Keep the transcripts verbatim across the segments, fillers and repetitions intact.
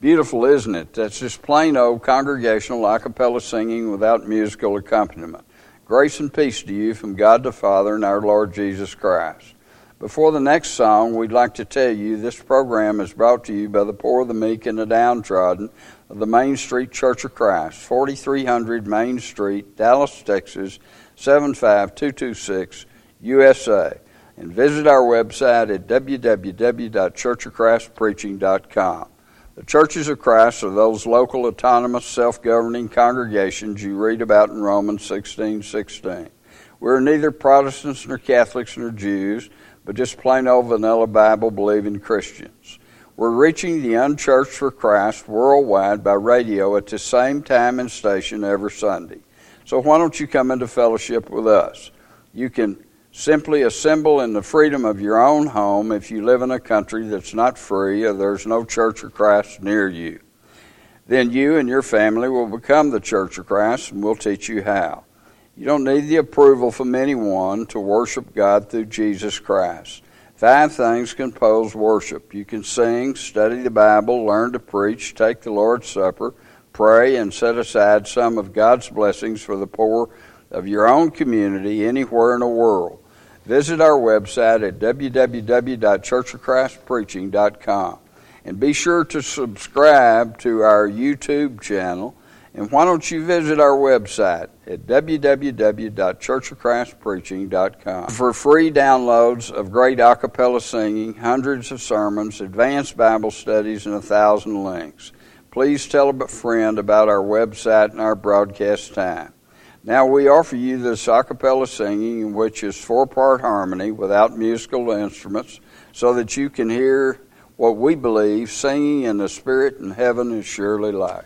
Beautiful, isn't it? That's just plain old congregational a cappella singing without musical accompaniment. Grace and peace to you from God the Father and our Lord Jesus Christ. Before the next song, we'd like to tell you this program is brought to you by the poor, the meek, and the downtrodden of the Main Street Church of Christ, forty-three hundred Main Street, Dallas, Texas, seven five two two six, U S A. And visit our website at w w w dot church of christ preaching dot com. The Churches of Christ are those local, autonomous, self-governing congregations you read about in Romans sixteen sixteen. We're neither Protestants nor Catholics nor Jews, but just plain old vanilla Bible-believing Christians. We're reaching the unchurched for Christ worldwide by radio at the same time and station every Sunday. So why don't you come into fellowship with us? You can simply assemble in the freedom of your own home if you live in a country that's not free or there's no Church of Christ near you. Then you and your family will become the Church of Christ, and we'll teach you how. You don't need the approval from anyone to worship God through Jesus Christ. Five things compose worship. You can sing, study the Bible, learn to preach, take the Lord's Supper, pray, and set aside some of God's blessings for the poor of your own community anywhere in the world. Visit our website at w w w dot church of christ preaching dot com. And be sure to subscribe to our YouTube channel. And why don't you visit our website at w w w dot church of christ preaching dot com for free downloads of great a cappella singing, hundreds of sermons, advanced Bible studies, and a thousand links. Please tell a friend about our website and our broadcast time. Now we offer you this a cappella singing, which is four-part harmony without musical instruments, so that you can hear what we believe singing in the Spirit in heaven is surely like.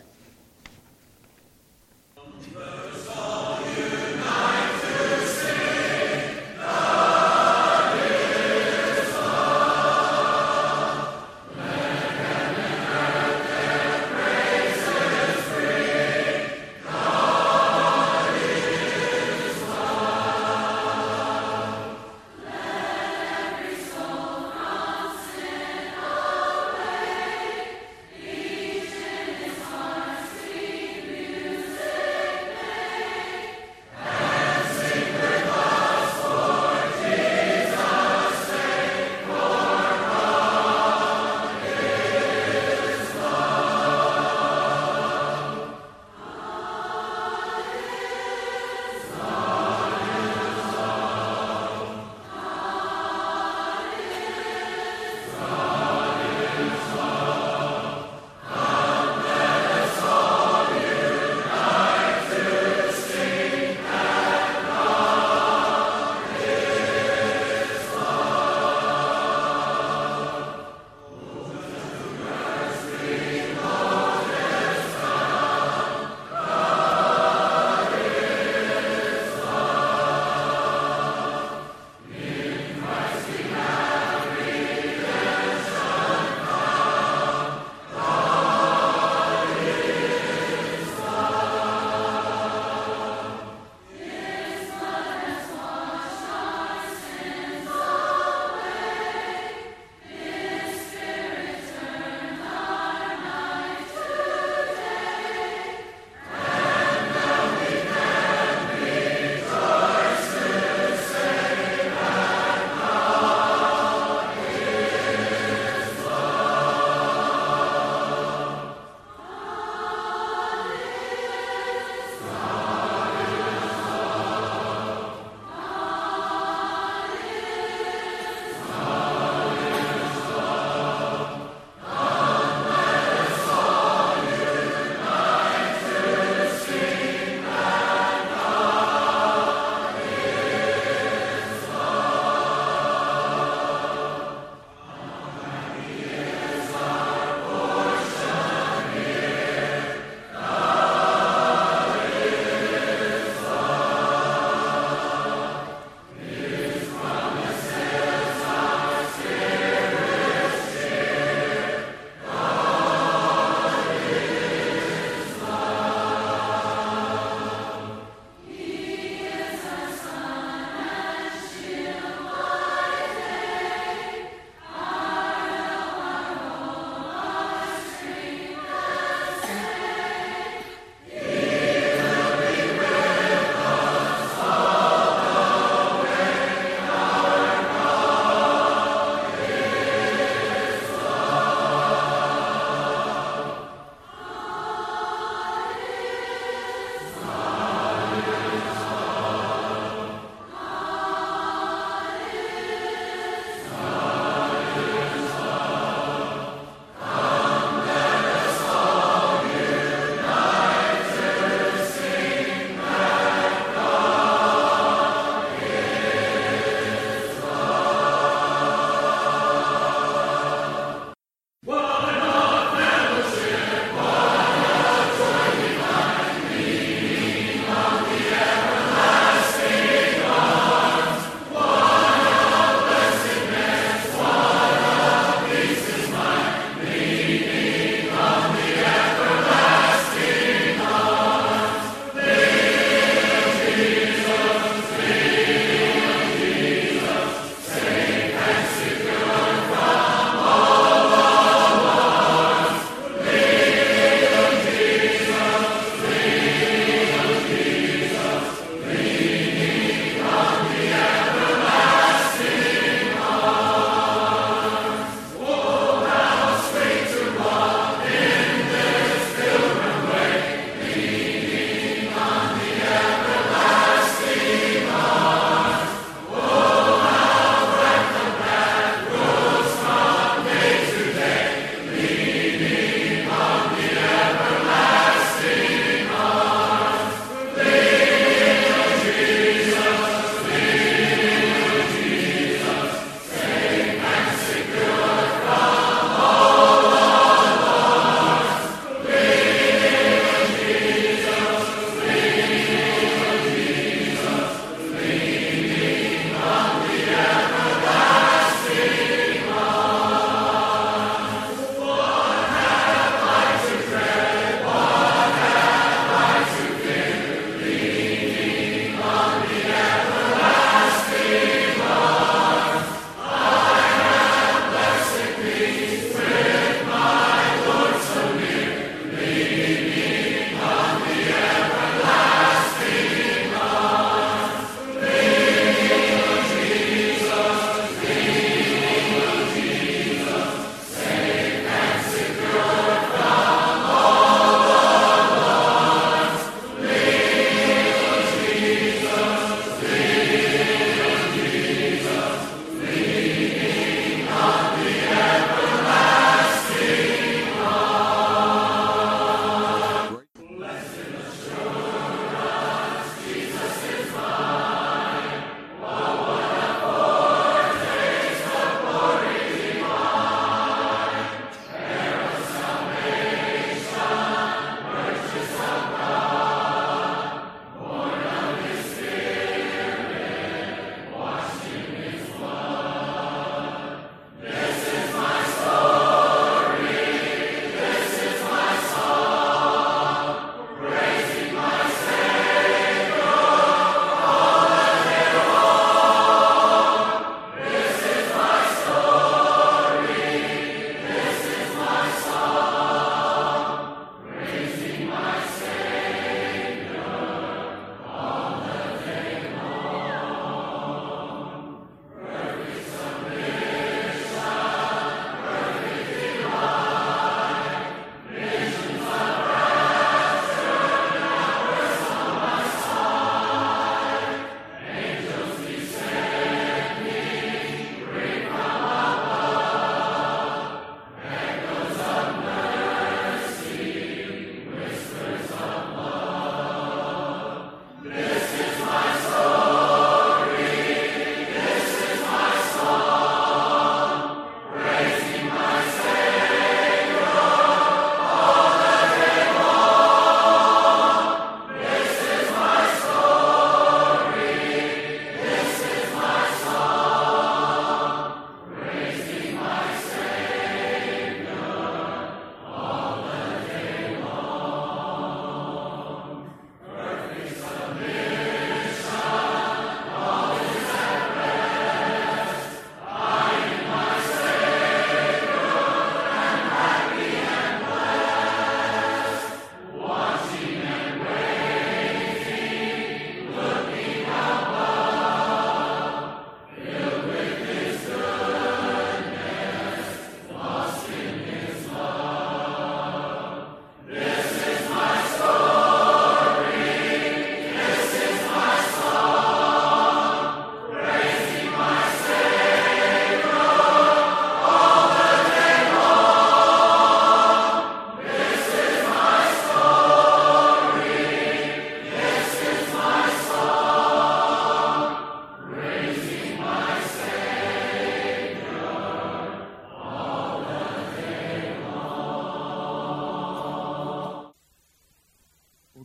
Each in his heart.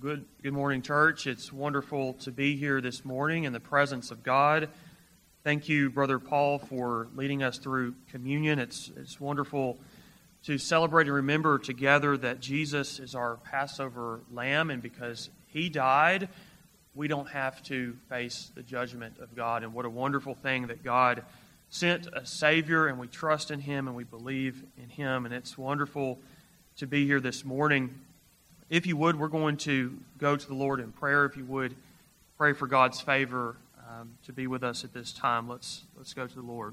good, good morning, church. It's wonderful to be here this morning in the presence of God. Thank you, Brother Paul, for leading us through communion. It's, it's wonderful to celebrate and remember together that Jesus is our Passover lamb, and because He died, we don't have to face the judgment of God. And what a wonderful thing that God sent a Savior, and we trust in Him and we believe in Him. And it's wonderful to be here this morning. If you would, we're going to go to the Lord in prayer. If you would, pray for God's favor um, to be with us at this time. Let's, let's go to the Lord.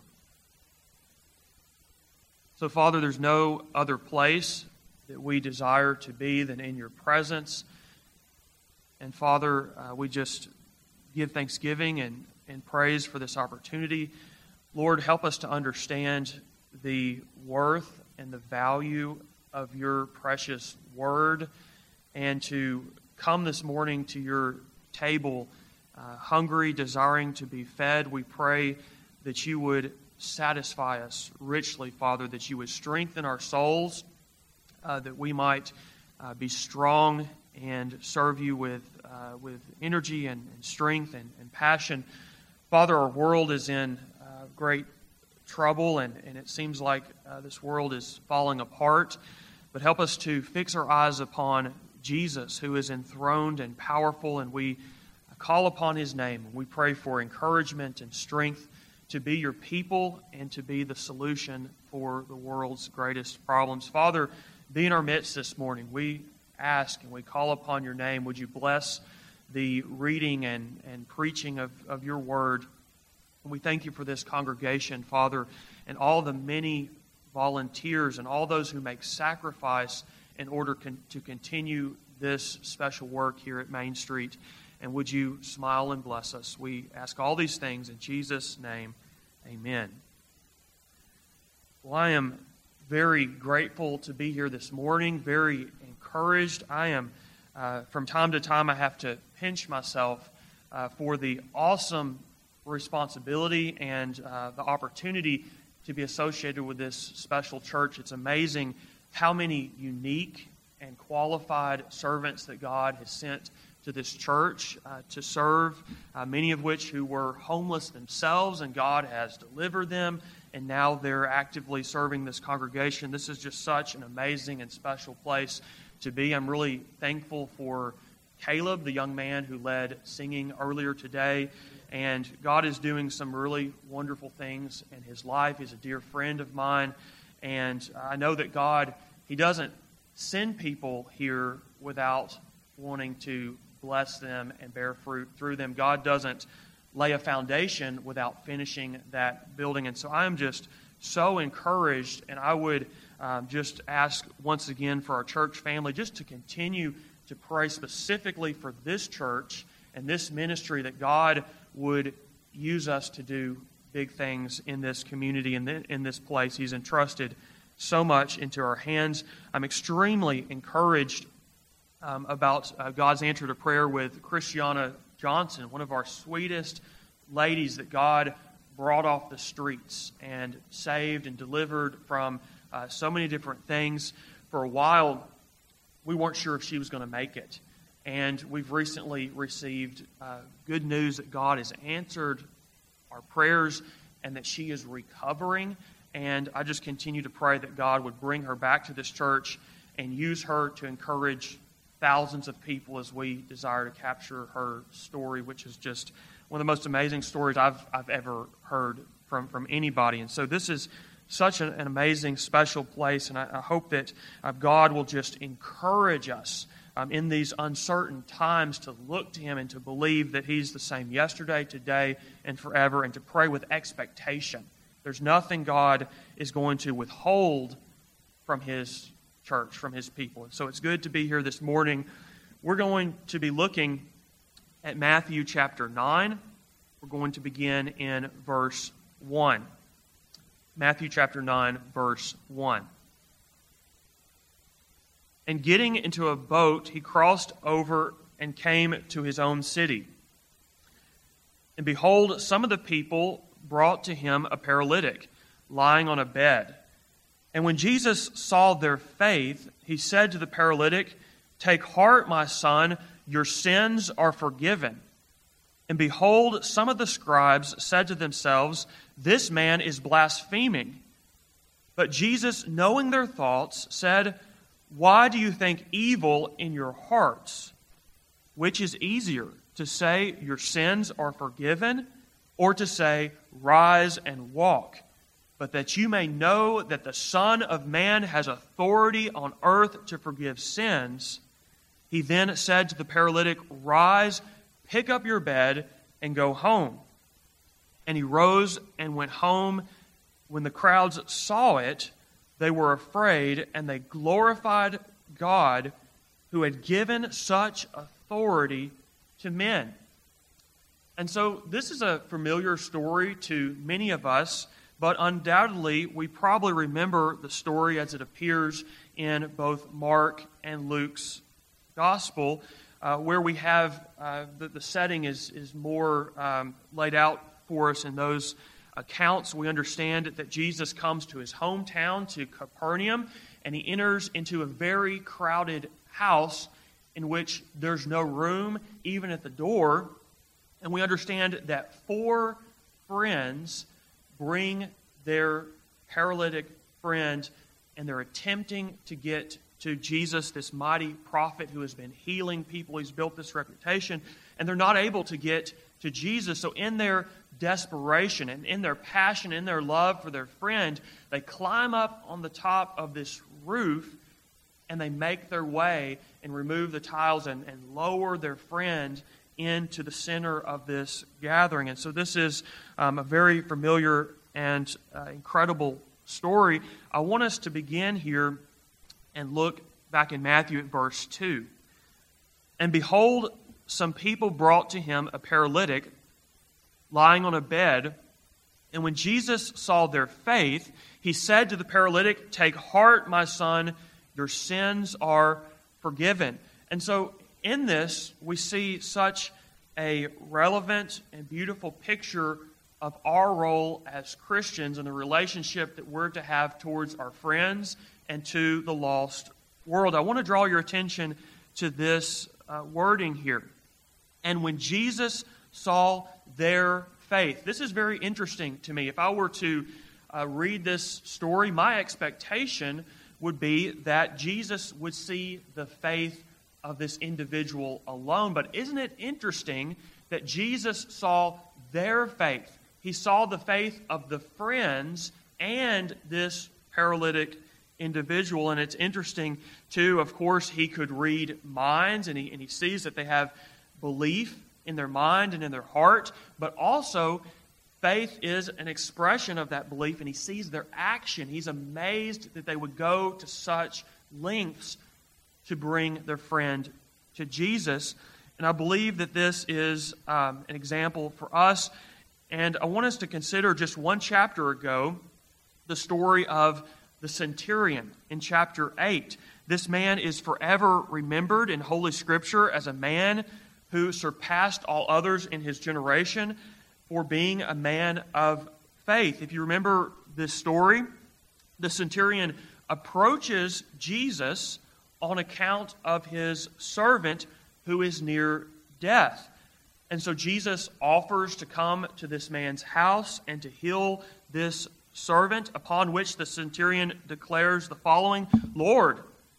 So, Father, there's no other place that we desire to be than in your presence. And, Father, uh, we just give thanksgiving and, and praise for this opportunity. Lord, help us to understand the worth and the value of your precious word, and to come this morning to your table uh, hungry, desiring to be fed. We pray that you would satisfy us richly, Father, that you would strengthen our souls, uh, that we might uh, be strong and serve you with uh, with energy and, and strength and, and passion. Father, our world is in uh, great trouble, and, and it seems like uh, this world is falling apart. But help us to fix our eyes upon Jesus, who is enthroned and powerful, and we call upon His name. We pray for encouragement and strength to be your people and to be the solution for the world's greatest problems. Father, be in our midst this morning. We ask and we call upon your name. Would you bless the reading and, and preaching of, of your word? And we thank you for this congregation, Father, and all the many volunteers and all those who make sacrifice in order con- to continue this special work here at Main Street. And would you smile and bless us? We ask all these things in Jesus' name. Amen. Well, I am very grateful to be here this morning, very encouraged. I am, uh, from time to time, I have to pinch myself uh, for the awesome responsibility and uh, the opportunity to be associated with this special church. It's amazing how many unique and qualified servants that God has sent to this church uh, to serve, uh, many of which who were homeless themselves, and God has delivered them, and now they're actively serving this congregation. This is just such an amazing and special place to be. I'm really thankful for Caleb, the young man who led singing earlier today, and God is doing some really wonderful things in his life. He's a dear friend of mine, and I know that God, He doesn't send people here without wanting to bless them and bear fruit through them. God doesn't lay a foundation without finishing that building. And so I am just so encouraged, and I would um, just ask once again for our church family just to continue to pray specifically for this church and this ministry, that God would use us to do big things in this community and in, in this place. He's entrusted so much into our hands. I'm extremely encouraged um, about uh, God's answer to prayer with Christiana Johnson, one of our sweetest ladies that God brought off the streets and saved and delivered from uh, so many different things. For a while, we weren't sure if she was going to make it. And we've recently received uh, good news that God has answered our prayers and that she is recovering. And I just continue to pray that God would bring her back to this church and use her to encourage thousands of people as we desire to capture her story, which is just one of the most amazing stories I've I've ever heard from, from anybody. And so this is such an, an amazing, special place, and I, I hope that uh, God will just encourage us um, in these uncertain times to look to Him and to believe that He's the same yesterday, today, and forever, and to pray with expectation. There's nothing God is going to withhold from His church, from His people. And so it's good to be here this morning. We're going to be looking at Matthew chapter nine. We're going to begin in verse one. Matthew chapter nine, verse one. And getting into a boat, he crossed over and came to his own city. And behold, some of the people brought to him a paralytic, lying on a bed. And when Jesus saw their faith, he said to the paralytic, "Take heart, my son, your sins are forgiven." And behold, some of the scribes said to themselves, "This man is blaspheming." But Jesus, knowing their thoughts, said, "Why do you think evil in your hearts? Which is easier, to say your sins are forgiven, or to say, rise and walk? But that you may know that the Son of Man has authority on earth to forgive sins." He then said to the paralytic, "Rise, pick up your bed, and go home." And he rose and went home. When the crowds saw it, they were afraid, and they glorified God, who had given such authority to men. And so this is a familiar story to many of us, but undoubtedly we probably remember the story as it appears in both Mark and Luke's gospel, uh, where we have uh, the, the setting is, is more um, laid out for us in those accounts. We understand that Jesus comes to his hometown, to Capernaum, and he enters into a very crowded house in which there's no room even at the door. And we understand that four friends bring their paralytic friend, and they're attempting to get to Jesus, this mighty prophet who has been healing people. He's built this reputation, and they're not able to get to Jesus. So in their desperation and in their passion, in their love for their friend, they climb up on the top of this roof, and they make their way and remove the tiles and, and lower their friend into the center of this gathering. And so this is um, a very familiar and uh, incredible story. I want us to begin here and look back in Matthew at verse two. "And behold, some people brought to him a paralytic lying on a bed. And when Jesus saw their faith, he said to the paralytic, 'Take heart, my son, your sins are forgiven.'" And so in this, we see such a relevant and beautiful picture of our role as Christians and the relationship that we're to have towards our friends and to the lost world. I want to draw your attention to this uh, wording here. "And when Jesus saw their faith." This is very interesting to me. If I were to uh, read this story, my expectation would be that Jesus would see the faith of this individual alone. But isn't it interesting that Jesus saw their faith? He saw the faith of the friends and this paralytic individual. And it's interesting, too, of course, he could read minds, and he, and he sees that they have belief in their mind and in their heart. But also, faith is an expression of that belief, and he sees their action. He's amazed that they would go to such lengths to bring their friend to Jesus. And I believe that this is um, an example for us. And I want us to consider just one chapter ago the story of the centurion in chapter eight. This man is forever remembered in Holy Scripture as a man who surpassed all others in his generation for being a man of faith. If you remember this story, the centurion approaches Jesus on account of his servant who is near death. And so Jesus offers to come to this man's house and to heal this servant, upon which the centurion declares the following: "Lord,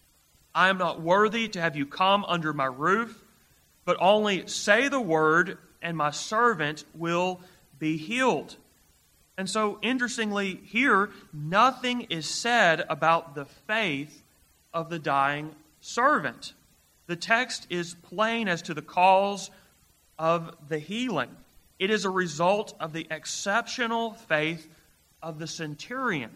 I am not worthy to have you come under my roof, but only say the word, and my servant will be healed." And so, interestingly, here, nothing is said about the faith of the dying servant. The text is plain as to the cause of the healing. It is a result of the exceptional faith of the centurion.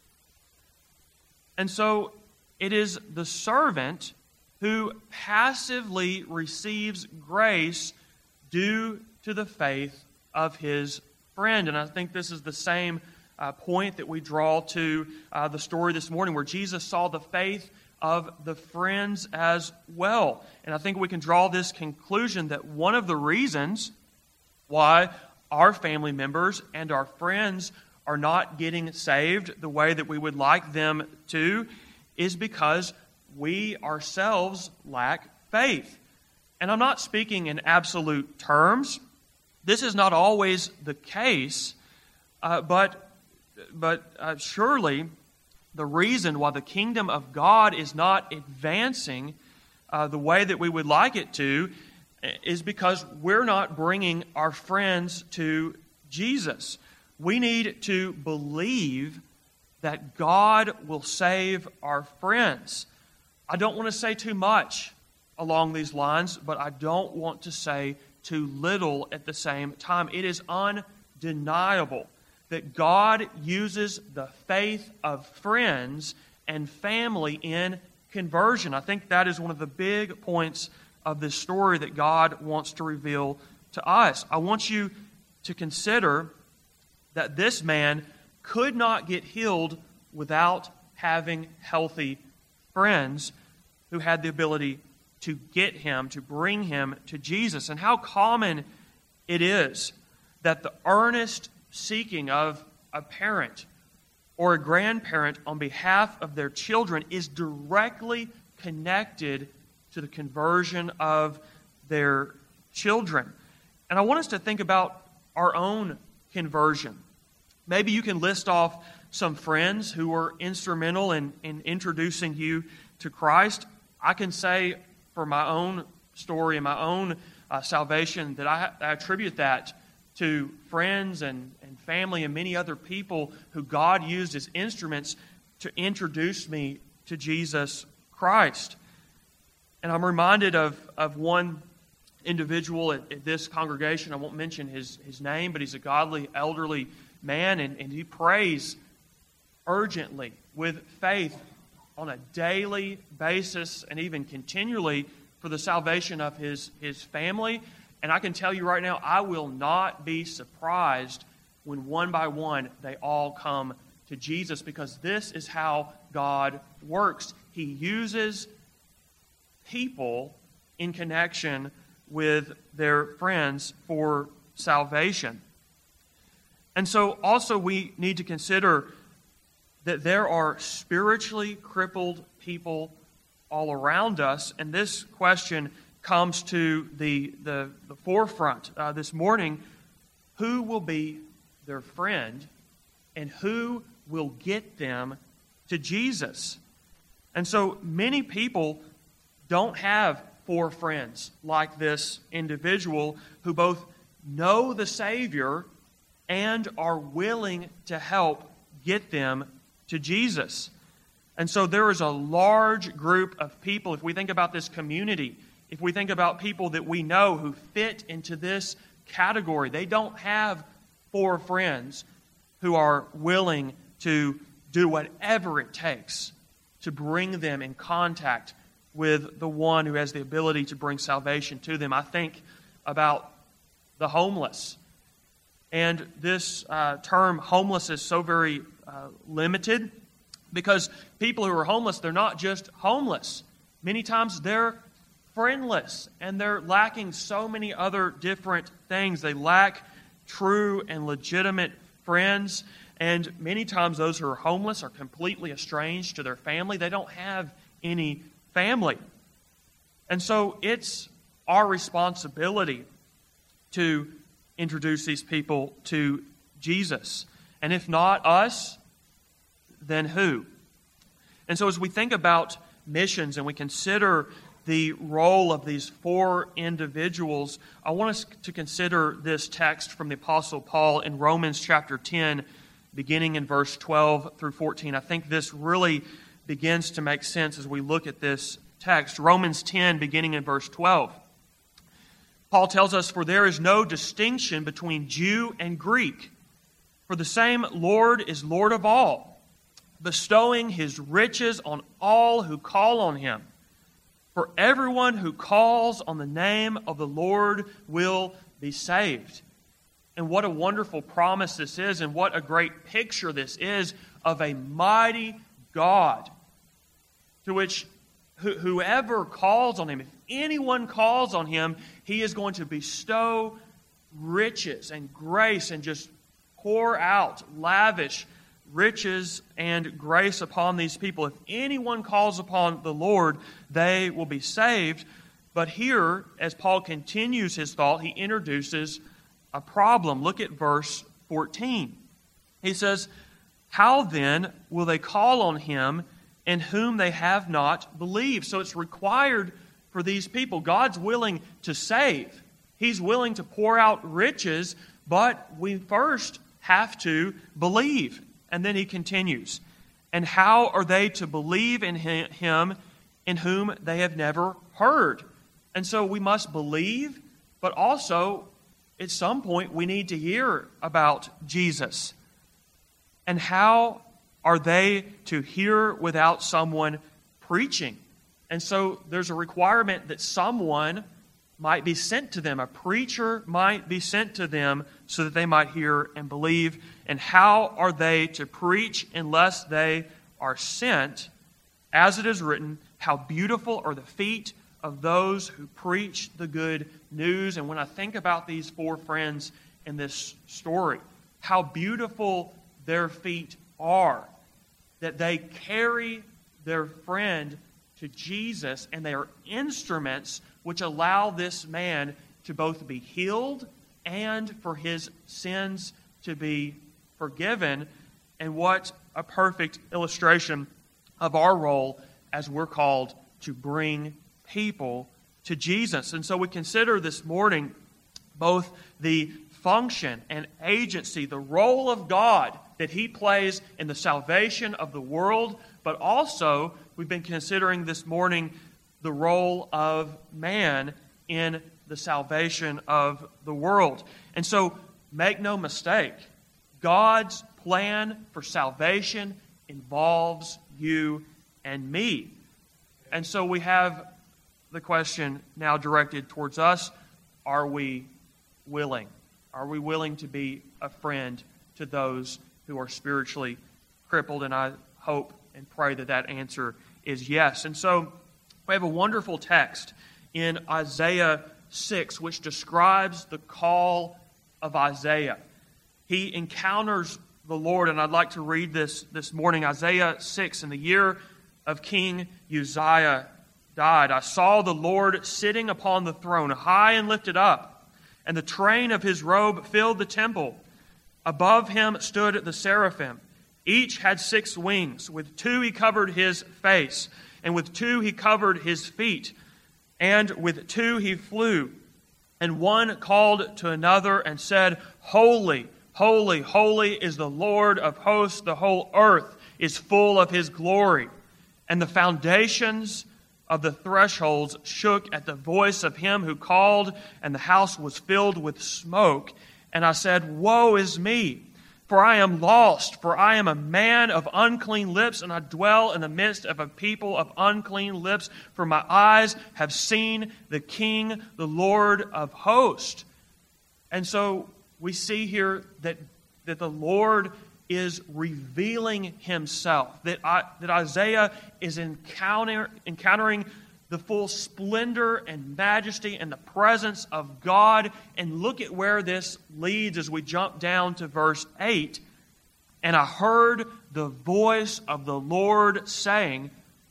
And so, it is the servant who passively receives grace due to the faith of his friend. And I think this is the same uh, point that we draw to uh, the story this morning, where Jesus saw the faith of the friends as well. And I think we can draw this conclusion that one of the reasons why our family members and our friends are not getting saved the way that we would like them to is because we ourselves lack faith. And I'm not speaking in absolute terms. This is not always the case, uh, but, but uh, surely the reason why the kingdom of God is not advancing uh, the way that we would like it to is because we're not bringing our friends to Jesus. We need to believe that God will save our friends. I don't want to say too much along these lines, but I don't want to say too little at the same time. It is undeniable that God uses the faith of friends and family in conversion. I think that is one of the big points of this story that God wants to reveal to us. I want you to consider that this man could not get healed without having healthy friends who had the ability to get him, to bring him to Jesus. And how common it is that the earnest seeking of a parent or a grandparent on behalf of their children is directly connected to the conversion of their children. And I want us to think about our own conversion. Maybe you can list off some friends who were instrumental in, in introducing you to Christ. I can say for my own story and my own uh, salvation that I, I attribute that to friends and, and family and many other people who God used as instruments to introduce me to Jesus Christ. And I'm reminded of, of one individual at, at this congregation. I won't mention his, his name, but he's a godly, elderly man, and, and he prays urgently with faith on a daily basis and even continually for the salvation of his, his family. And I can tell you right now, I will not be surprised when one by one they all come to Jesus, because this is how God works. He uses people in connection with their friends for salvation. And so also we need to consider that there are spiritually crippled people all around us, and this question comes to the, the, the forefront uh, this morning. Who will be their friend, and who will get them to Jesus? And so many people don't have four friends like this individual who both know the Savior and are willing to help get them to Jesus. And so there is a large group of people, if we think about this community, if we think about people that we know who fit into this category, they don't have four friends who are willing to do whatever it takes to bring them in contact with the one who has the ability to bring salvation to them. I think about the homeless. And this uh, term homeless is so very uh, limited, because people who are homeless, they're not just homeless. Many times they're friendless, and they're lacking so many other different things. They lack true and legitimate friends, and many times those who are homeless are completely estranged to their family. They don't have any family. And so it's our responsibility to introduce these people to Jesus. And if not us, then who? And so as we think about missions and we consider the role of these four individuals, I want us to consider this text from the Apostle Paul in Romans chapter ten, beginning in verse twelve through fourteen. I think this really begins to make sense as we look at this text. Romans ten, beginning in verse twelve. Paul tells us, "For there is no distinction between Jew and Greek, for the same Lord is Lord of all, bestowing His riches on all who call on Him. For everyone who calls on the name of the Lord will be saved." And what a wonderful promise this is, and what a great picture this is of a mighty God to which whoever calls on Him, if anyone calls on Him, He is going to bestow riches and grace and just pour out lavish riches and grace upon these people. If anyone calls upon the Lord, they will be saved. But here, as Paul continues his thought, he introduces a problem. Look at verse fourteen. He says, "How then will they call on him in whom they have not believed?" So it's required for these people. God's willing to save. He's willing to pour out riches, but we first have to believe. And then he continues, "And how are they to believe in him in whom they have never heard?" And so we must believe, but also at some point we need to hear about Jesus. And how are they to hear without someone preaching? And so there's a requirement that someone might be sent to them. A preacher might be sent to them so that they might hear and believe. And how are they to preach unless they are sent? As it is written, "How beautiful are the feet of those who preach the good news." And when I think about these four friends in this story, how beautiful their feet are, that they carry their friend to Jesus, and they are instruments which allow this man to both be healed and for his sins to be forgiven. And what a perfect illustration of our role as we're called to bring people to Jesus. And so we consider this morning both the function and agency, the role of God that He plays in the salvation of the world, but also we've been considering this morning the role of man in the salvation of the world. And so make no mistake, God's plan for salvation involves you and me. And so we have the question now directed towards us: are we willing? Are we willing to be a friend to those who are spiritually crippled? And I hope and pray that that answer is yes. And so we have a wonderful text in Isaiah six, which describes the call of Isaiah. He encounters the Lord, and I'd like to read this this morning. Isaiah six, in the year of King Uzziah died, I saw the Lord sitting upon the throne, high and lifted up, and the train of His robe filled the temple. Above Him stood the seraphim. Each had six wings. With two He covered His face, and with two He covered His feet, and with two He flew. And one called to another and said, Holy, holy, holy is the Lord of hosts. The whole earth is full of His glory. And the foundations of the thresholds shook at the voice of Him who called, and the house was filled with smoke. And I said, Woe is me, for I am lost, for I am a man of unclean lips, and I dwell in the midst of a people of unclean lips, for my eyes have seen the King, the Lord of hosts. And so we see here that, that the Lord is revealing Himself, that, I, that Isaiah is encounter, encountering the full splendor and majesty and the presence of God. And look at where this leads as we jump down to verse eight. And I heard the voice of the Lord saying,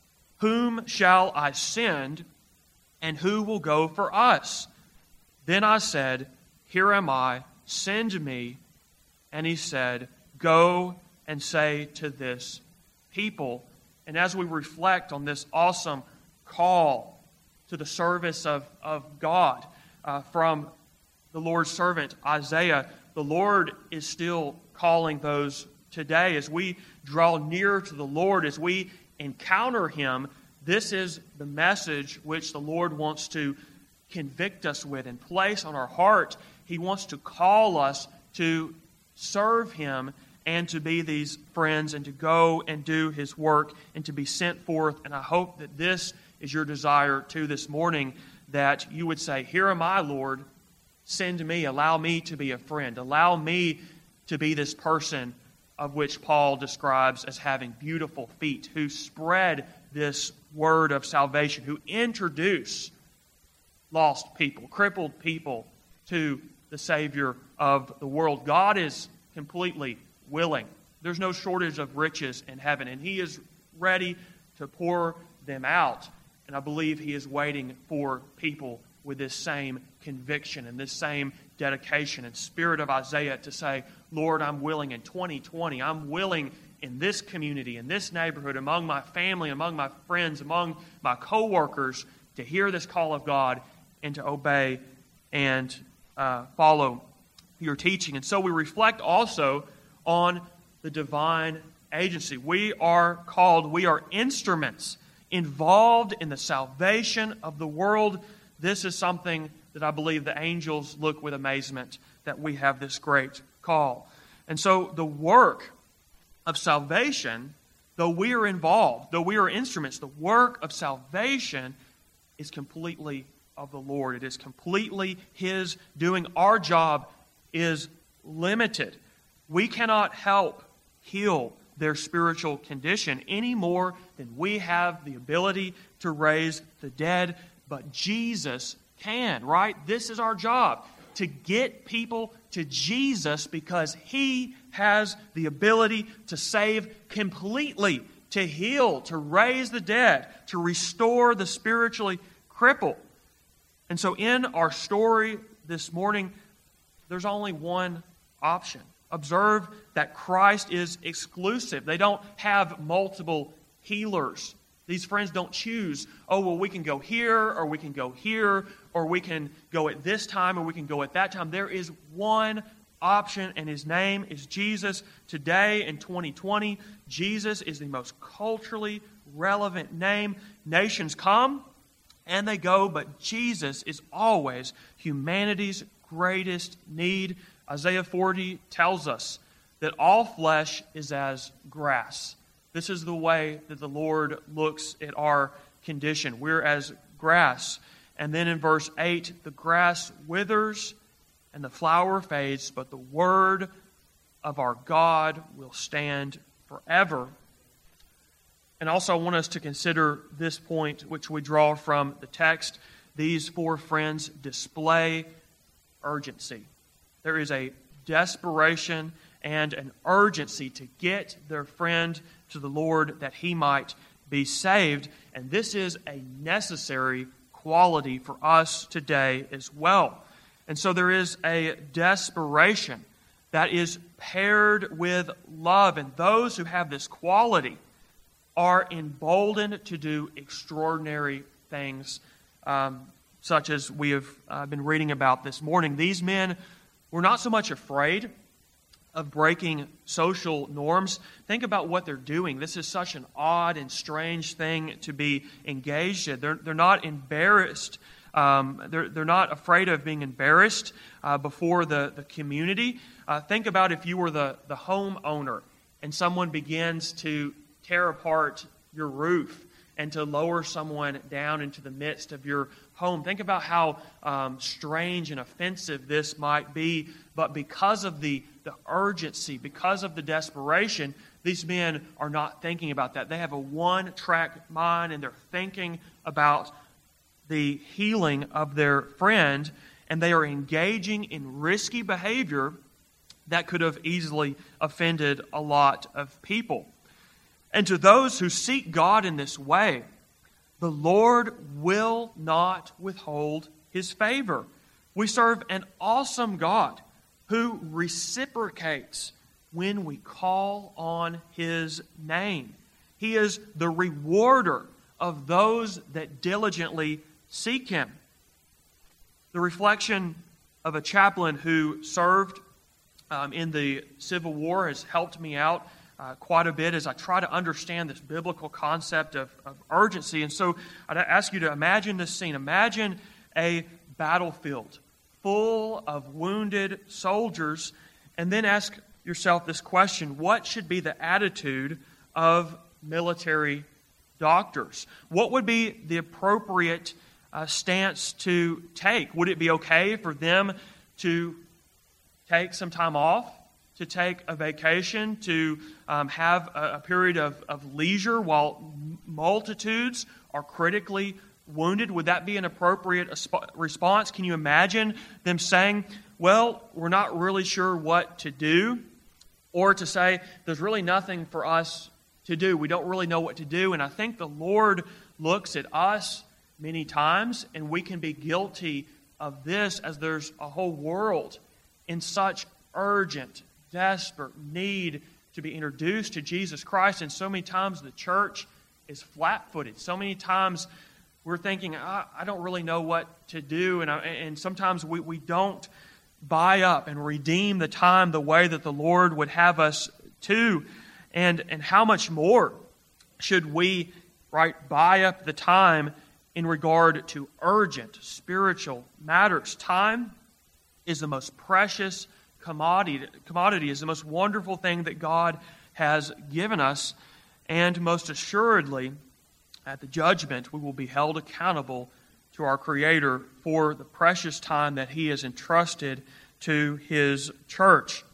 Whom shall I send, and who will go for us? Then I said, Here am I, send me. And He said, Go and say to this people. And as we reflect on this awesome call to the service of, of God uh, from the Lord's servant Isaiah, the Lord is still calling those today. As we draw near to the Lord, as we encounter Him, this is the message which the Lord wants to convict us with and place on our heart. He wants to call us to serve Him and to be these friends and to go and do His work and to be sent forth. And I hope that this is your desire too this morning, that you would say, Here am I, Lord, send me, allow me to be a friend, allow me to be this person of which Paul describes as having beautiful feet, who spread this word of salvation, who introduce lost people, crippled people to the Savior of the world. God is completely willing. There's no shortage of riches in heaven, and He is ready to pour them out. And And I believe He is waiting for people with this same conviction and this same dedication and spirit of Isaiah to say, Lord, I'm willing in twenty twenty, I'm willing in this community, in this neighborhood, among my family, among my friends, among my co-workers, to hear this call of God and to obey and uh, follow your teaching. And so we reflect also on the divine agency. We are called, we are instruments involved in the salvation of the world. This is something that I believe the angels look with amazement, that we have this great call. And so the work of salvation, though we are involved, though we are instruments, the work of salvation is completely of the Lord. It is completely His doing. Our job is limited. We cannot help heal their spiritual condition any more than we have the ability to raise the dead. But Jesus can, right? This is our job, to get people to Jesus because He has the ability to save completely, to heal, to raise the dead, to restore the spiritually crippled. And so in our story this morning, there's only one option. Observe that Christ is exclusive. They don't have multiple healers. These friends don't choose, oh, well, we can go here, or we can go here, or we can go at this time, or we can go at that time. There is one option, and His name is Jesus. Today in twenty twenty, Jesus is the most culturally relevant name. Nations come and they go, but Jesus is always humanity's greatest need. Isaiah forty tells us that all flesh is as grass. This is the way that the Lord looks at our condition. We're as grass. And then in verse eight, the grass withers and the flower fades, but the word of our God will stand forever. And also I want us to consider this point, which we draw from the text. These four friends display urgency. There is a desperation and an urgency to get their friend to the Lord that he might be saved. And this is a necessary quality for us today as well. And so there is a desperation that is paired with love. And those who have this quality are emboldened to do extraordinary things, um, such as we have uh, been reading about this morning. These men were not so much afraid of breaking social norms. Think about what they're doing. This is such an odd and strange thing to be engaged in. They're, they're not embarrassed. Um, they're, they're not afraid of being embarrassed uh, before the, the community. Uh, think about if you were the, the homeowner and someone begins to tear apart your roof and to lower someone down into the midst of your home. Think about how um, strange and offensive this might be. But because of the, the urgency, because of the desperation, these men are not thinking about that. They have a one-track mind, and they're thinking about the healing of their friend, and they are engaging in risky behavior that could have easily offended a lot of people. And to those who seek God in this way, the Lord will not withhold His favor. We serve an awesome God who reciprocates when we call on His name. He is the rewarder of those that diligently seek Him. The reflection of a chaplain who served um, in the Civil War has helped me out Uh, quite a bit as I try to understand this biblical concept of, of urgency. And so I'd ask you to imagine this scene. Imagine a battlefield full of wounded soldiers, and then ask yourself this question: what should be the attitude of military doctors? What would be the appropriate uh, stance to take? Would it be okay for them to take some time off, to take a vacation, to um, have a, a period of, of leisure while multitudes are critically wounded? Would that be an appropriate response? Can you imagine them saying, well, we're not really sure what to do? Or to say, there's really nothing for us to do. We don't really know what to do. And I think the Lord looks at us many times, and we can be guilty of this as there's a whole world in such urgent, desperate need to be introduced to Jesus Christ. And so many times the church is flat-footed. So many times we're thinking, I, I don't really know what to do. And, I, and sometimes we, we don't buy up and redeem the time the way that the Lord would have us to. And, and how much more should we, right, buy up the time in regard to urgent spiritual matters? Time is the most precious commodity, commodity is the most wonderful thing that God has given us. And most assuredly, at the judgment, we will be held accountable to our Creator for the precious time that He has entrusted to His church.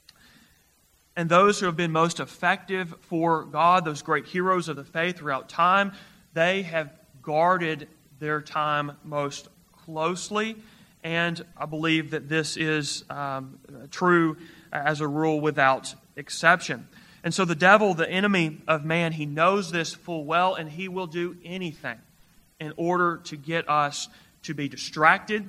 And those who have been most effective for God, those great heroes of the faith throughout time, they have guarded their time most closely. And I believe that this is um, true as a rule without exception. And so the devil, the enemy of man, he knows this full well, and he will do anything in order to get us to be distracted,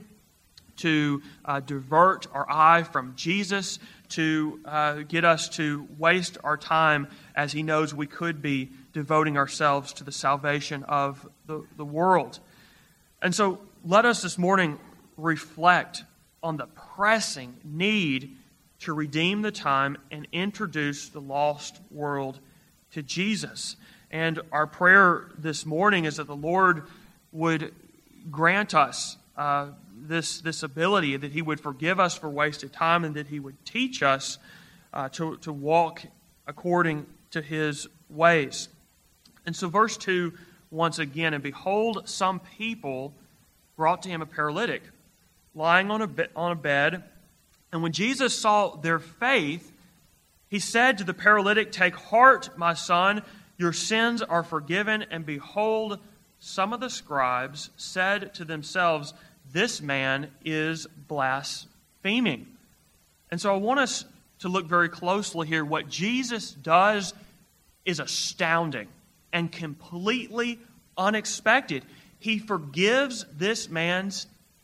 to uh, divert our eye from Jesus, to uh, get us to waste our time as he knows we could be devoting ourselves to the salvation of the, the world. And so let us this morning reflect on the pressing need to redeem the time and introduce the lost world to Jesus. And our prayer this morning is that the Lord would grant us uh, this, this ability, that He would forgive us for wasted time, and that He would teach us uh, to, to walk according to His ways. And so verse two, once again, and behold, some people brought to Him a paralytic, lying on a, be- on a bed. And when Jesus saw their faith, He said to the paralytic, "Take heart, my son, your sins are forgiven." And behold, some of the scribes said to themselves, "This man is blaspheming." And so I want us to look very closely here. What Jesus does is astounding and completely unexpected. He forgives this man's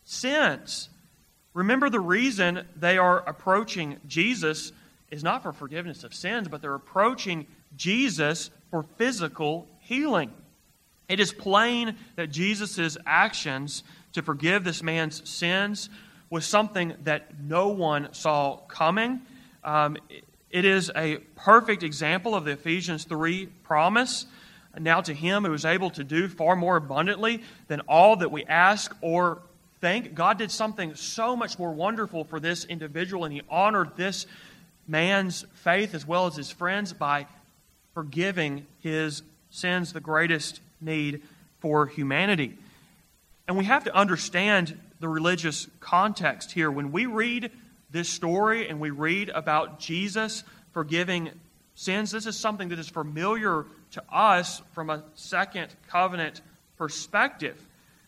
sins. Remember, the reason they are approaching Jesus is not for forgiveness of sins, but they're approaching Jesus for physical healing. It is plain that Jesus' actions to forgive this man's sins was something that no one saw coming. Um, it is a perfect example of the Ephesians three promise. Now to Him who is able to do far more abundantly than all that we ask or think. God did something so much more wonderful for this individual, and He honored this man's faith as well as his friends by forgiving his sins, the greatest need for humanity. And we have to understand the religious context here. When we read this story and we read about Jesus forgiving sins, this is something that is familiar to us from a second covenant perspective.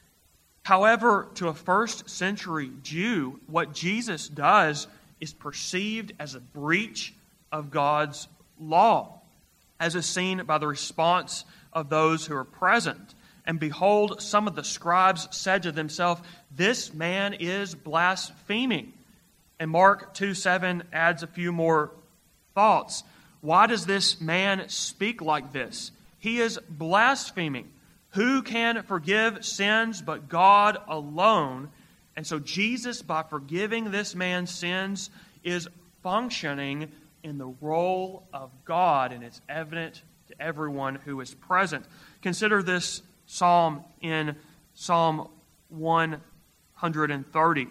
However, to a first century Jew, what Jesus does is perceived as a breach of God's law, as is seen by the response of those who are present. And behold, some of the scribes said to themselves, "This man is blaspheming." And Mark two seven adds a few more thoughts. Why does this man speak like this? He is blaspheming. Who can forgive sins but God alone? And so Jesus, by forgiving this man's sins, is functioning in the role of God, and it's evident to everyone who is present. Consider this psalm in Psalm one thirty.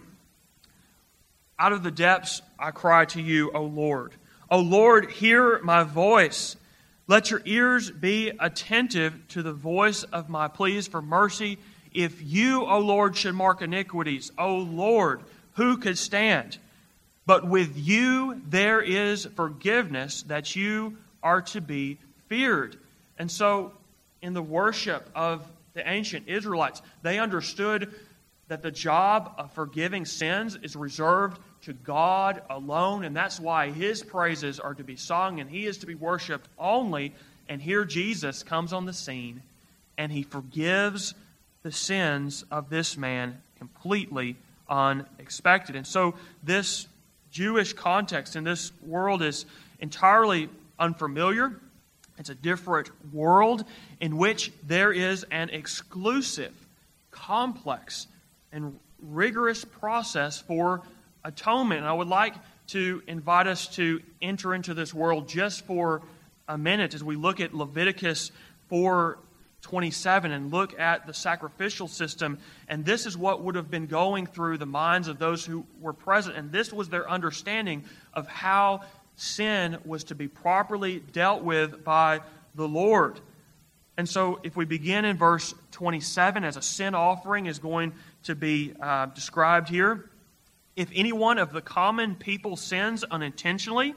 "Out of the depths I cry to you, O Lord. O Lord, hear my voice. Let your ears be attentive to the voice of my pleas for mercy. If you, O Lord, should mark iniquities, O Lord, who could stand? But with you there is forgiveness, that you are to be feared." And so, in the worship of the ancient Israelites, they understood that the job of forgiving sins is reserved to God alone, and that's why His praises are to be sung, and He is to be worshipped only. And here Jesus comes on the scene, and he forgives the sins of this man completely unexpected. And so this Jewish context in this world is entirely unfamiliar. It's a different world in which there is an exclusive, complex, and rigorous process for atonement. And I would like to invite us to enter into this world just for a minute as we look at Leviticus four twenty-seven and look at the sacrificial system. And this is what would have been going through the minds of those who were present. And this was their understanding of how sin was to be properly dealt with by the Lord. And so if we begin in verse twenty-seven, as a sin offering is going to be uh, described here. If any one of the common people sins unintentionally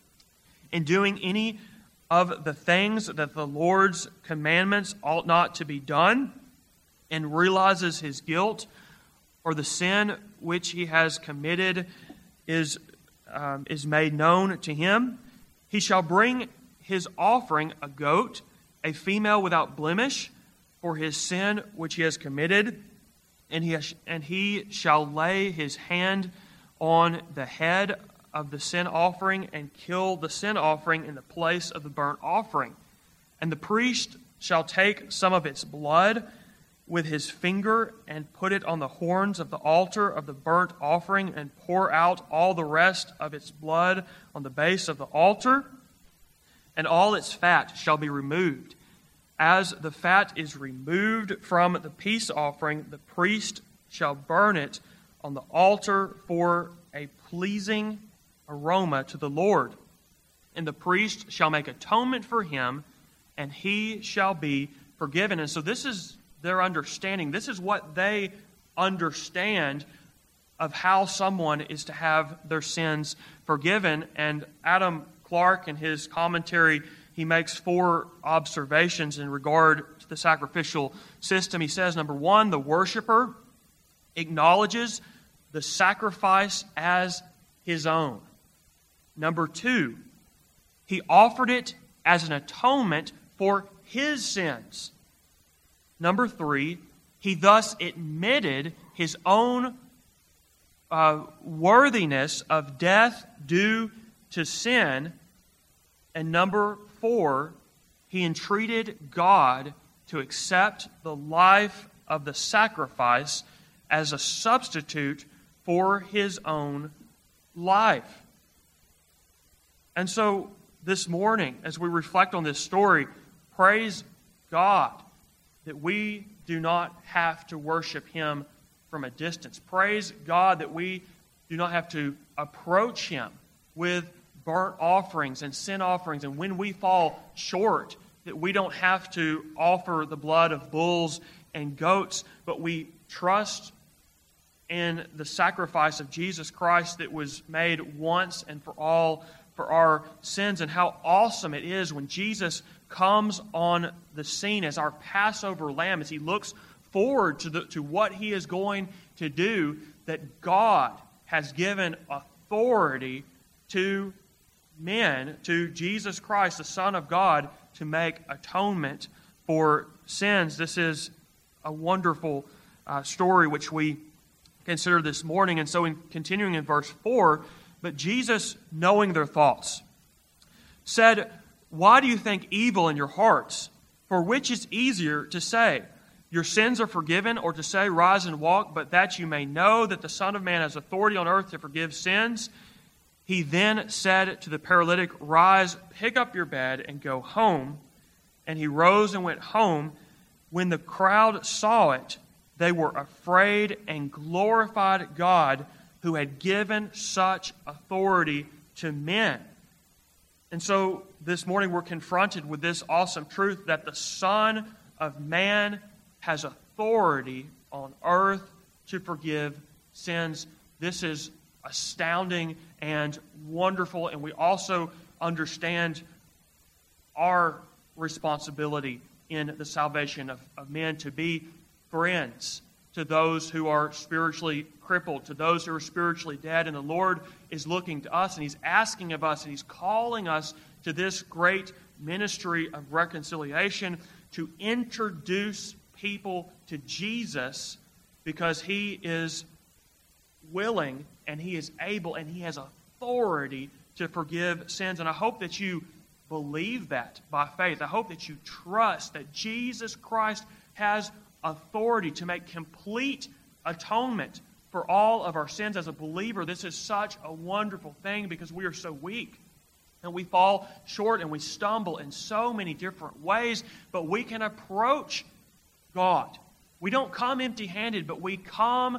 in doing any of the things that the Lord's commandments ought not to be done, and realizes his guilt, or the sin which he has committed is, um, is made known to him, he shall bring his offering, a goat, a female without blemish, for his sin which he has committed, and he, has, and he shall lay his hand on the head of the sin offering and kill the sin offering in the place of the burnt offering. And the priest shall take some of its blood with his finger and put it on the horns of the altar of the burnt offering and pour out all the rest of its blood on the base of the altar, and all its fat shall be removed. As the fat is removed from the peace offering, the priest shall burn it on the altar for a pleasing aroma to the Lord. And the priest shall make atonement for him, and he shall be forgiven. And so this is their understanding. This is what they understand of how someone is to have their sins forgiven. And Adam Clarke, in his commentary, he makes four observations in regard to the sacrificial system. He says, number one, the worshiper acknowledges the sacrifice as his own. Number two, he offered it as an atonement for his sins. Number three, he thus admitted his own uh, worthiness of death due to sin. And number four, he entreated God to accept the life of the sacrifice as a substitute for his own life. And so this morning, as we reflect on this story, praise God that we do not have to worship him from a distance. Praise God that we do not have to approach him with burnt offerings and sin offerings, and when we fall short, that we don't have to offer the blood of bulls and goats, but we trust in the sacrifice of Jesus Christ that was made once and for all for our sins. And how awesome it is when Jesus comes on the scene as our Passover lamb, as he looks forward to the, to what he is going to do, that God has given authority to men, to Jesus Christ, the Son of God, to make atonement for sins. This is a wonderful uh, story which we consider this morning. And so in continuing in verse four, but Jesus, knowing their thoughts, said, "Why do you think evil in your hearts? For which is easier to say, 'Your sins are forgiven,' or to say, 'Rise and walk'? But that you may know that the Son of Man has authority on earth to forgive sins." He then said to the paralytic, "Rise, pick up your bed, and go home." And he rose and went home. When the crowd saw it, they were afraid and glorified God, who had given such authority to men. And so this morning we're confronted with this awesome truth that the Son of Man has authority on earth to forgive sins. This is astounding and wonderful, and we also understand our responsibility in the salvation of, of men to be friends to those who are spiritually crippled, to those who are spiritually dead. And the Lord is looking to us, and he's asking of us, and he's calling us to this great ministry of reconciliation, to introduce people to Jesus because He is willing and He is able and He has authority to forgive sins. And I hope that you believe that by faith. I hope that you trust that Jesus Christ has authority to make complete atonement for all of our sins. As a believer, this is such a wonderful thing because we are so weak. And we fall short and we stumble in so many different ways. But we can approach God. We don't come empty-handed, but we come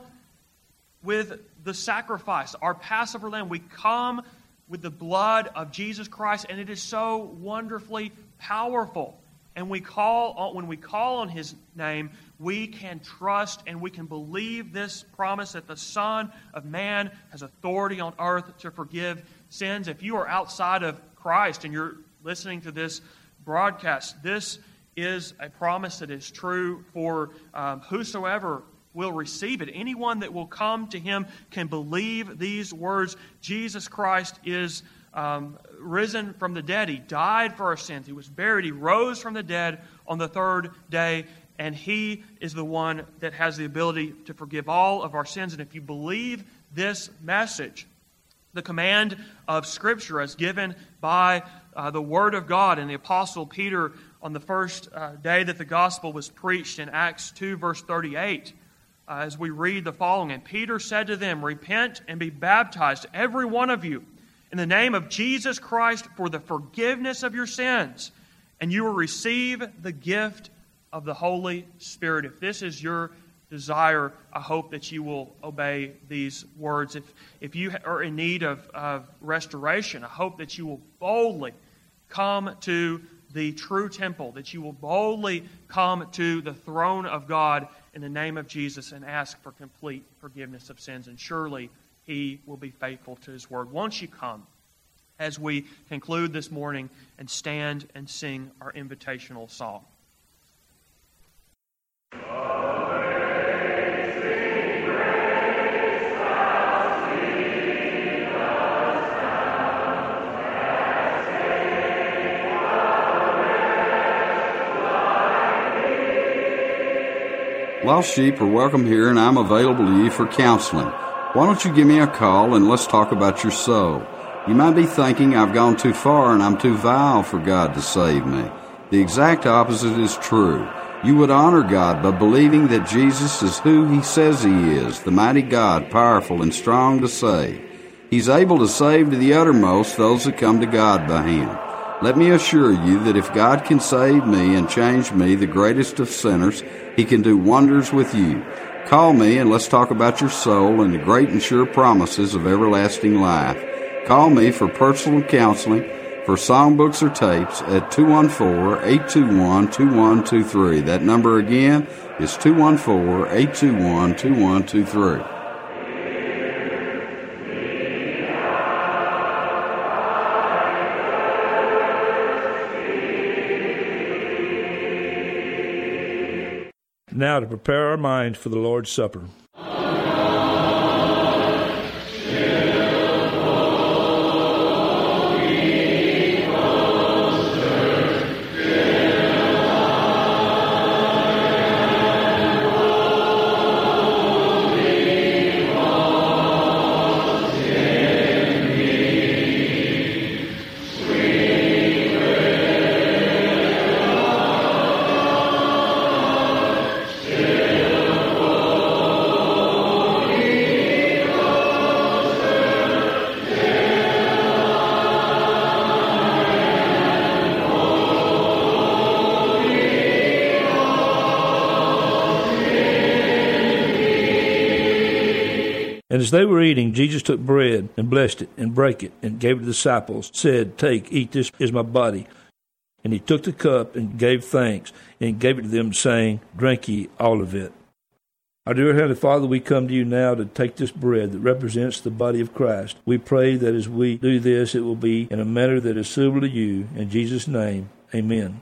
with the sacrifice, our Passover lamb. We come with the blood of Jesus Christ, and it is so wonderfully powerful. And we call on, when we call on His name, we can trust and we can believe this promise that the Son of Man has authority on earth to forgive sins. If you are outside of Christ and you're listening to this broadcast, this is a promise that is true for um, whosoever will receive it. Anyone that will come to Him can believe these words. Jesus Christ is um, risen from the dead. He died for our sins. He was buried. He rose from the dead on the third day. And He is the one that has the ability to forgive all of our sins. And if you believe this message, the command of Scripture as given by uh, the Word of God and the Apostle Peter on the first uh, day that the gospel was preached in Acts two, verse thirty-eight, uh, as we read the following. And Peter said to them, "Repent and be baptized, every one of you, in the name of Jesus Christ for the forgiveness of your sins, and you will receive the gift of the Holy Spirit." If this is your desire, I hope that you will obey these words. If, if you are in need of, of restoration, I hope that you will boldly come to the true temple, that you will boldly come to the throne of God in the name of Jesus and ask for complete forgiveness of sins. And surely He will be faithful to His word. Won't you come as we conclude this morning and stand and sing our invitational song? Lost sheep are welcome here, and I'm available to you for counseling. Why don't you give me a call and let's talk about your soul? You might be thinking I've gone too far and I'm too vile for God to save me. The exact opposite is true. You would honor God by believing that Jesus is who He says He is, the mighty God, powerful and strong to save. He's able to save to the uttermost those that come to God by Him. Let me assure you that if God can save me and change me, the greatest of sinners, He can do wonders with you. Call me and let's talk about your soul and the great and sure promises of everlasting life. Call me for personal counseling, for songbooks or tapes at two one four, eight two one, two one two three. That number again is two one four, eight two one, two one two three. Now to prepare our minds for the Lord's Supper. And as they were eating, Jesus took bread and blessed it and brake it and gave it to the disciples, said, "Take, eat, this is my body." And He took the cup and gave thanks and gave it to them, saying, "Drink ye all of it." Our dear Heavenly Father, we come to You now to take this bread that represents the body of Christ. We pray that as we do this, it will be in a manner that is suitable to You. In Jesus' name, amen.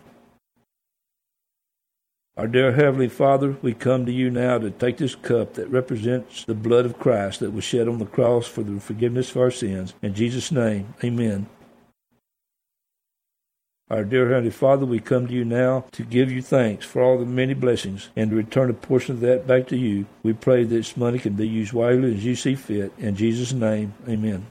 Our dear Heavenly Father, we come to You now to take this cup that represents the blood of Christ that was shed on the cross for the forgiveness of our sins. In Jesus' name, amen. Our dear Heavenly Father, we come to you now to give you thanks for all the many blessings and to return a portion of that back to you. We pray that this money can be used wisely as you see fit. In Jesus' name, amen.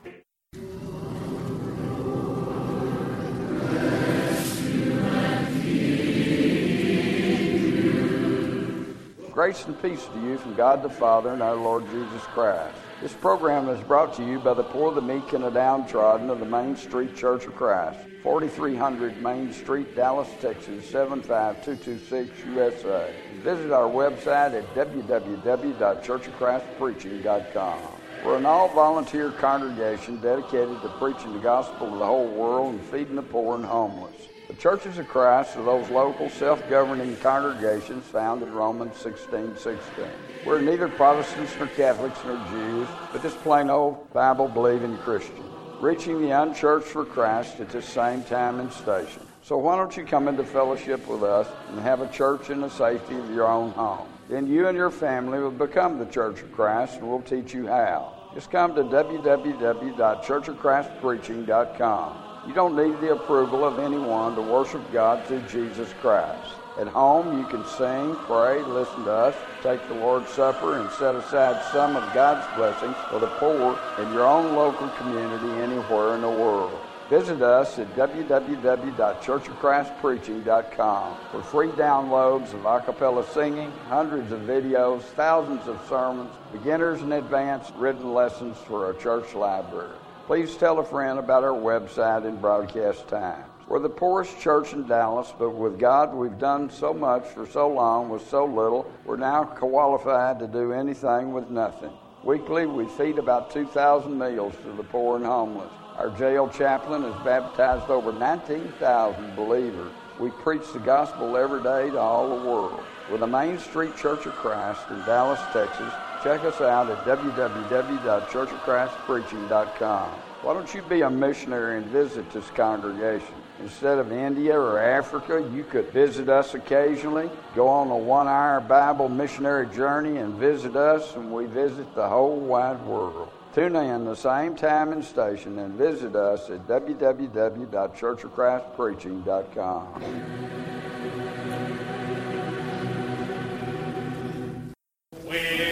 Grace and peace to you from God the Father and our Lord Jesus Christ. This program is brought to you by the poor, the meek, and the downtrodden of the Main Street Church of Christ, forty-three hundred Main Street, Dallas, Texas, seven five two two six, U S A. Visit our website at w w w dot church of christ preaching dot com. We're an all-volunteer congregation dedicated to preaching the gospel to the whole world and feeding the poor and homeless. The Churches of Christ are those local, self-governing congregations found in Romans sixteen sixteen. We're neither Protestants nor Catholics nor Jews, but just plain old Bible-believing Christians, reaching the unchurched for Christ at the same time and station. So why don't you come into fellowship with us and have a church in the safety of your own home? Then you and your family will become the Church of Christ, and we'll teach you how. Just come to w w w dot church of christ preaching dot com. You don't need the approval of anyone to worship God through Jesus Christ. At home, you can sing, pray, listen to us, take the Lord's Supper, and set aside some of God's blessings for the poor in your own local community anywhere in the world. Visit us at w w w dot church of christ preaching dot com for free downloads of a cappella singing, hundreds of videos, thousands of sermons, beginners and advanced written lessons for our church library. Please tell a friend about our website and broadcast times. We're the poorest church in Dallas, but with God we've done so much for so long with so little, we're now qualified to do anything with nothing. Weekly, we feed about two thousand meals to the poor and homeless. Our jail chaplain has baptized over nineteen thousand believers. We preach the gospel every day to all the world. We're the Main Street Church of Christ in Dallas, Texas. Check us out at w w w dot church of christ preaching dot com. Why don't you be a missionary and visit this congregation? Instead of India or Africa, you could visit us occasionally, go on a one-hour Bible missionary journey and visit us, and we visit the whole wide world. Tune in the same time and station and visit us at w w w dot church of christ preaching dot com. We